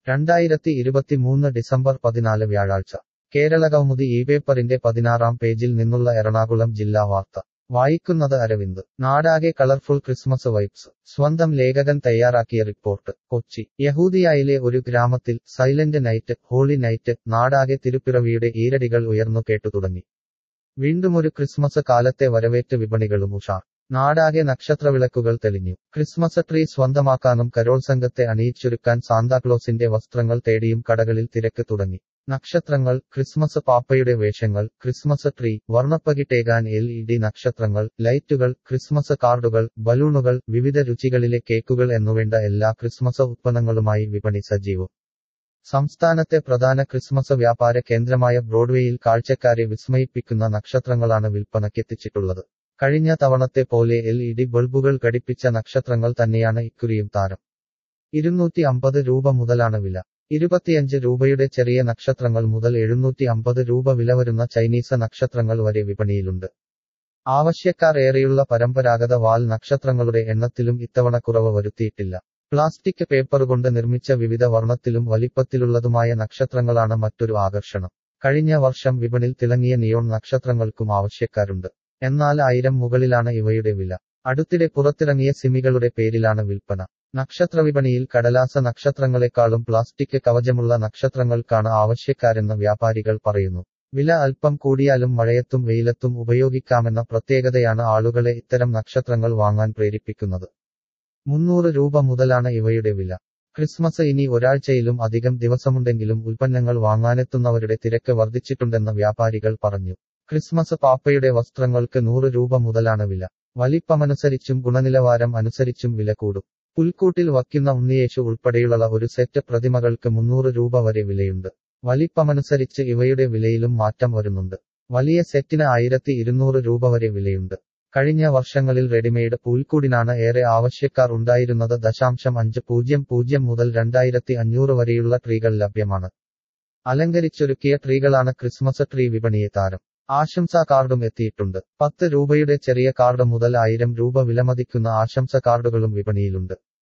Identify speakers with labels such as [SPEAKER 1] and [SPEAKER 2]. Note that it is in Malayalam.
[SPEAKER 1] 2023 ഡിസംബർ 14 വ്യാഴാഴ്ച കേരളകൗമുദി ഈ പേപ്പറിന്റെ 16-ാം പേജിൽ നിന്നുള്ള എറണാകുളം ജില്ലാ വാർത്ത വായിക്കുന്നത് അരവിന്ദ്. നാടാകെ കളർഫുൾ ക്രിസ്മസ് വൈബ്സ്. സ്വന്തം ലേഖകൻ തയ്യാറാക്കിയ റിപ്പോർട്ട്. കൊച്ചി. യഹൂദിയായിലെ ഒരു ഗ്രാമത്തിൽ സൈലന്റ് നൈറ്റ്, ഹോളി നൈറ്റ്, നാടാകെ തിരുപ്പിറവിയുടെ ഈരടികൾ ഉയർന്നു കേട്ടുതുടങ്ങി. വീണ്ടുമൊരു ക്രിസ്മസ് കാലത്തെ വരവേറ്റ് വിപണികളും ഉഷാർ. നാടാകെ നക്ഷത്രവിളക്കുകൾ തെളിഞ്ഞു. ക്രിസ്മസ് ട്രീ സ്വന്തമാക്കാനും കരോൾ സംഘത്തെ അണിയിച്ചൊരുക്കാൻ സാന്താക്ലോസിന്റെ വസ്ത്രങ്ങൾ തേടിയും കടകളിൽ തിരക്ക് തുടങ്ങി. നക്ഷത്രങ്ങൾ, ക്രിസ്മസ് പാപ്പയുടെ വേഷങ്ങൾ, ക്രിസ്മസ് ട്രീ, വർണ്ണപ്പകിട്ടേകാൻ LED നക്ഷത്രങ്ങൾ, ലൈറ്റുകൾ, ക്രിസ്മസ് കാർഡുകൾ, ബലൂണുകൾ, വിവിധ രുചികളിലെ കേക്കുകൾ എന്നുവേണ്ട എല്ലാ ക്രിസ്മസ് ഉത്പന്നങ്ങളുമായി വിപണി സജീവം. സംസ്ഥാനത്തെ പ്രധാന ക്രിസ്മസ് വ്യാപാര കേന്ദ്രമായ ബ്രോഡ്വേയിൽ കാഴ്ചക്കാരെ വിസ്മയിപ്പിക്കുന്ന നക്ഷത്രങ്ങളാണ് വിൽപ്പനയ്ക്കെത്തിച്ചിട്ടുള്ളത്. കഴിഞ്ഞ തവണത്തെ പോലെ LED ബൾബുകൾ ഘടിപ്പിച്ച നക്ഷത്രങ്ങൾ തന്നെയാണ് ഇക്കുറിയും താരം. 250 രൂപ മുതലാണ് വില. 25 രൂപയുടെ ചെറിയ നക്ഷത്രങ്ങൾ മുതൽ 750 രൂപ വില വരുന്ന ചൈനീസ് നക്ഷത്രങ്ങൾ വരെ വിപണിയിലുണ്ട്. ആവശ്യക്കാർ ഏറെയുള്ള പരമ്പരാഗത വാൽ നക്ഷത്രങ്ങളുടെ എണ്ണത്തിലും ഇത്തവണ കുറവ് വരുത്തിയിട്ടില്ല. പ്ലാസ്റ്റിക് പേപ്പറുകൊണ്ട് നിർമ്മിച്ച വിവിധ വർണ്ണത്തിലും വലിപ്പത്തിലുള്ളതുമായ നക്ഷത്രങ്ങളാണ് മറ്റൊരു ആകർഷണം. കഴിഞ്ഞ വർഷം വിപണിയിൽ തിളങ്ങിയ നിയോൺ നക്ഷത്രങ്ങൾക്കും ആവശ്യക്കാരുണ്ട്. എന്നാൽ 1000 മുകളിലാണ് ഇവയുടെ വില. അടുത്തിടെ പുറത്തിറങ്ങിയ സിമികളുടെ പേരിലാണ് വിൽപ്പന. നക്ഷത്രവിപണിയിൽ കടലാസ നക്ഷത്രങ്ങളെക്കാളും പ്ലാസ്റ്റിക് കവചമുള്ള നക്ഷത്രങ്ങൾക്കാണ് ആവശ്യക്കാരെന്ന് വ്യാപാരികൾ പറയുന്നു. വില അല്പം കൂടിയാലും മഴയത്തും വെയിലത്തും ഉപയോഗിക്കാമെന്ന പ്രത്യേകതയാണ് ആളുകളെ ഇത്തരം നക്ഷത്രങ്ങൾ വാങ്ങാൻ പ്രേരിപ്പിക്കുന്നത്. 300 രൂപ മുതലാണ് ഇവയുടെ വില. ക്രിസ്മസ് ഇനി ഒരാഴ്ചയിലും അധികം ദിവസമുണ്ടെങ്കിലും ഉൽപ്പന്നങ്ങൾ വാങ്ങാനെത്തുന്നവരുടെ തിരക്ക് വർദ്ധിച്ചിട്ടുണ്ടെന്ന് വ്യാപാരികൾ പറഞ്ഞു. ക്രിസ്മസ് പാപ്പയുടെ വസ്ത്രങ്ങൾക്ക് 100 രൂപ മുതലാണ് വില. വലിപ്പമനുസരിച്ചും ഗുണനിലവാരം അനുസരിച്ചും വില കൂടും. പുൽക്കൂട്ടിൽ വയ്ക്കുന്ന ഉണ്ണിയേശു ഉൾപ്പെടെയുള്ള ഒരു സെറ്റ് പ്രതിമകൾക്ക് 300 രൂപ വരെ വിലയുണ്ട്. വലിപ്പമനുസരിച്ച് ഇവയുടെ വിലയിലും മാറ്റം വരുന്നുണ്ട്. വലിയ സെറ്റിന് 1200 രൂപ വരെ വിലയുണ്ട്. കഴിഞ്ഞ വർഷങ്ങളിൽ റെഡിമെയ്ഡ് പുൽക്കൂടിനാണ് ഏറെ ആവശ്യക്കാർ ഉണ്ടായിരുന്നത്. 500 മുതൽ 2500 വരെയുള്ള ട്രീകൾ ലഭ്യമാണ്. അലങ്കരിച്ചൊരുക്കിയ ട്രീകളാണ് ക്രിസ്മസ് ട്രീ വിപണിയെ താരം. ആശംസാ കാർഡും എത്തിയിട്ടുണ്ട്. 10 രൂപയുടെ ചെറിയ കാർഡ് മുതൽ 1000 രൂപ വിലമതിക്കുന്ന ആശംസ കാർഡുകളും വിപണിയിലുണ്ട്.